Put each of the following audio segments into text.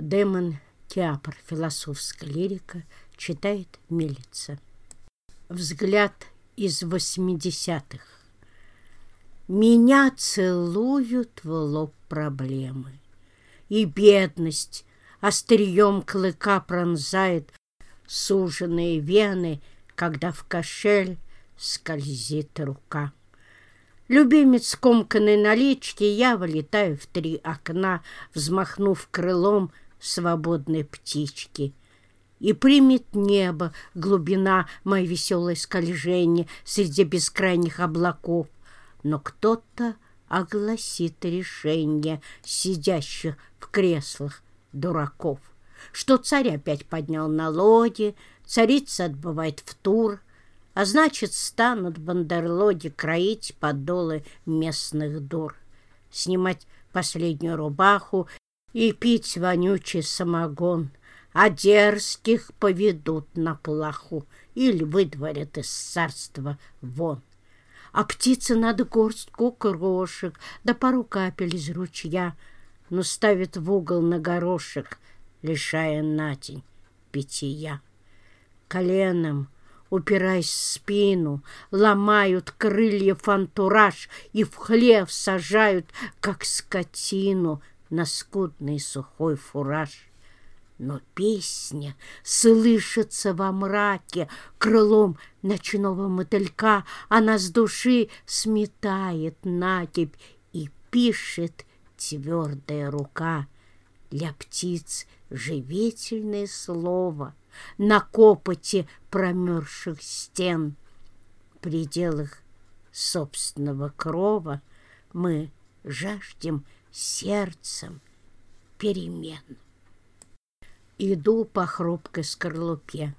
Демон Киапр. Философская лирика. Читает Милица. Взгляд из 80-х. Меня целуют в лоб проблемы, и бедность острием клыка пронзает суженные вены, когда в кошель скользит рука. Любимец скомканной налички, я вылетаю в 3 окна, взмахнув крылом свободной птички. И примет небо глубина мое веселое скольжение среди бескрайних облаков. Но кто-то огласит решение сидящих в креслах дураков, что царь опять поднял налоги, царица отбывает в тур, а значит, станут бандерлоги кроить подолы местных дур, снимать последнюю рубаху и пить вонючий самогон, а дерзких поведут на плаху или выдворят из царства вон. А птицы надо горстку крошек, да пару капель из ручья, но ставят в угол на горошек, лишая на день питья. Коленом, упираясь в спину, ломают крыльев антураж и в хлев сажают, как скотину, на скудный сухой фураж. Но песня слышится во мраке крылом ночного мотылька, она с души сметает накипь и пишет твердая рука. Для птиц живительное слово на копоти промерзших стен. В пределах собственного крова мы жаждем сердцем перемен. Иду по хрупкой скорлупе.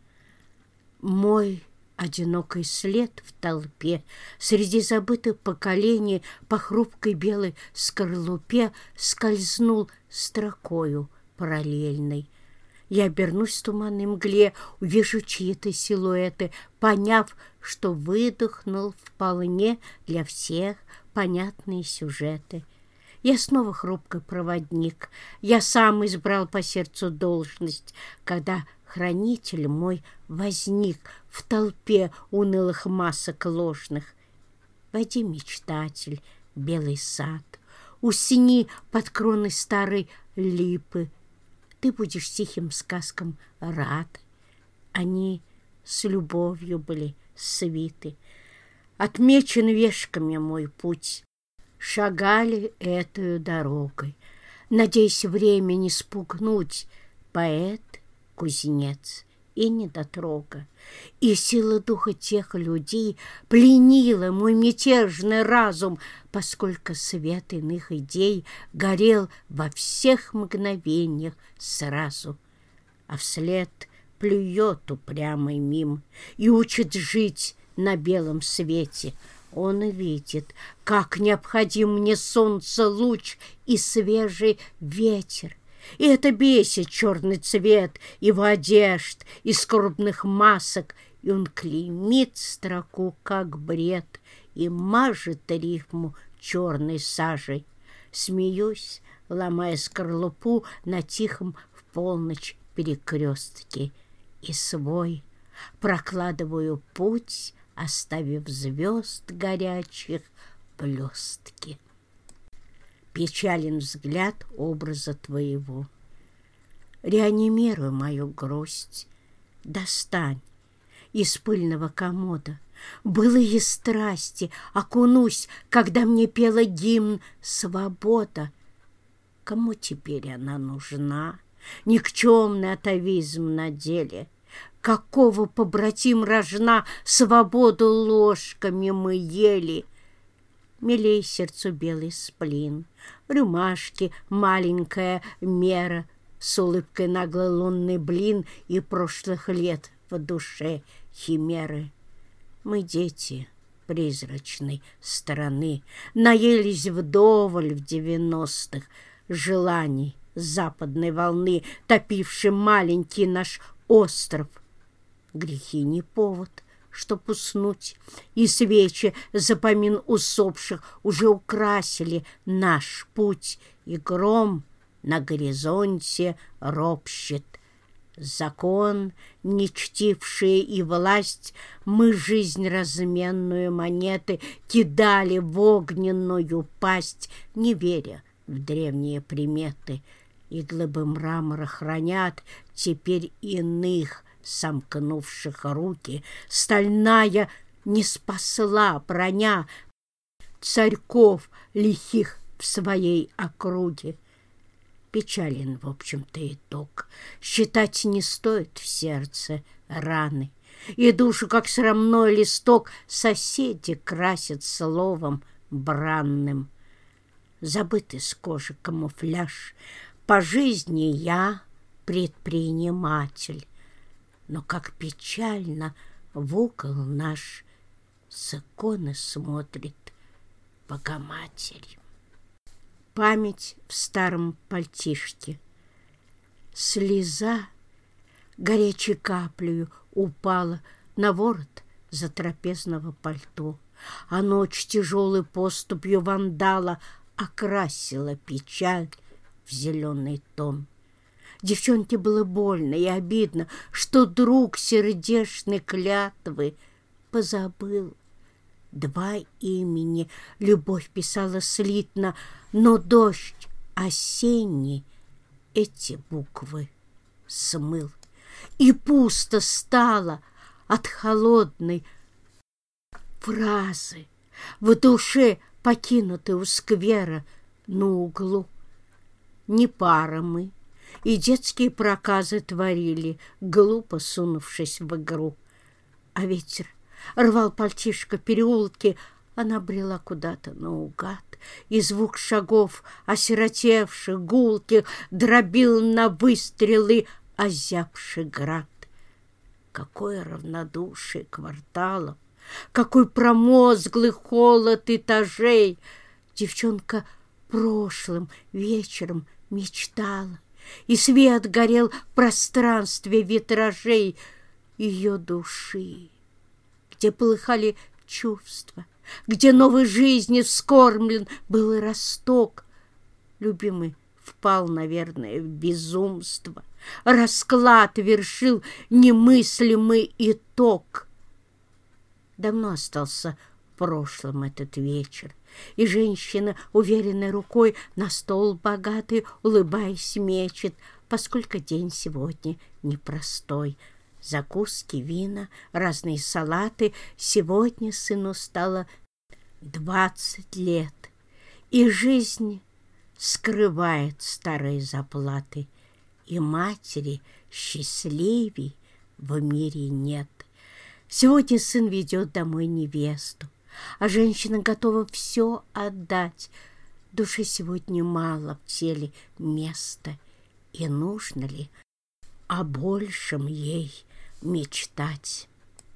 Мой одинокий след в толпе среди забытых поколений по хрупкой белой скорлупе скользнул строкою параллельной. Я обернусь в туманной мгле, увижу чьи-то силуэты, поняв, что выдохнул вполне для всех понятные сюжеты. Я снова хрупкий проводник. Я сам избрал по сердцу должность, когда хранитель мой возник в толпе унылых масок ложных. Войди, мечтатель, белый сад, усни под кроной старой липы. Ты будешь тихим сказкам рад. Они с любовью были свиты. Отмечен вешками мой путь. Шагали этою дорогой, надеясь время не спугнуть, поэт, кузнец и недотрога. И сила духа тех людей пленила мой мятежный разум, поскольку свет иных идей горел во всех мгновениях сразу. А вслед плюет упрямый мим и учит жить на белом свете. Он видит, как необходим мне солнце луч и свежий ветер. И это бесит черный цвет его одежд и скорбных масок, и он клеймит строку, как бред, и мажет рифму черной сажей. Смеюсь, ломая скорлупу на тихом в полночь перекрестке, и свой прокладываю путь, оставив звезд горячих блестки. Печален взгляд образа твоего. Реанимируй мою грусть. Достань из пыльного комода былые страсти, окунусь, когда мне пела гимн «Свобода». Кому теперь она нужна? Никчемный атовизм на деле. Какого побратим рожна свободу ложками мы ели? Милей сердцу белый сплин, рюмашки маленькая мера, с улыбкой наглый лунный блин и прошлых лет в душе химеры. Мы дети призрачной страны, наелись вдоволь в 90-х желаний западной волны, топившей маленький наш остров. Грехи не повод, чтоб уснуть, и свечи запомин усопших уже украсили наш путь, и гром на горизонте ропщет. Закон, не чтившие и власть, мы жизнь разменную монеты кидали в огненную пасть, не веря в древние приметы. И глыбы мрамора хранят теперь иных, сомкнувших руки. Стальная не спасла броня царьков лихих в своей округе. Печален, в общем-то, итог. Считать не стоит в сердце раны. И душу, как срамной листок, соседи красят словом бранным. Забыт из кожи камуфляж. По жизни я предприниматель. Но как печально в угол наш с иконы смотрит Богоматерь. Память в старом пальтишке. Слеза горячей каплею упала на ворот затрапезного пальто, а ночь тяжелой поступью вандала окрасила печаль в зеленый тон. Девчонке было больно и обидно, что друг сердечной клятвы позабыл. Два имени любовь писала слитно, но дождь осенний эти буквы смыл. И пусто стало от холодной фразы в душе, покинутой у сквера на углу. Не пара мы, и детские проказы творили, глупо сунувшись в игру. А ветер рвал пальтишко переулки, она брела куда-то наугад, и звук шагов, осиротевших, гулких, дробил на выстрелы озябший град. Какое равнодушие кварталов, какой промозглый холод этажей! Девчонка прошлым вечером мечтала, и свет горел в пространстве витражей ее души, где полыхали чувства, где новой жизни вскормлен был росток. Любимый впал, наверное, в безумство. Расклад вершил немыслимый итог. Давно остался в прошлом этот вечер, и женщина, уверенной рукой, на стол богатый, улыбаясь, мечет, поскольку день сегодня непростой. Закуски, вина, разные салаты. Сегодня сыну стало 20 лет, и жизнь скрывает старые заплаты, и матери счастливей в мире нет. Сегодня сын ведет домой невесту, а женщина готова все отдать. Душе сегодня мало в теле места, и нужно ли о большем ей мечтать?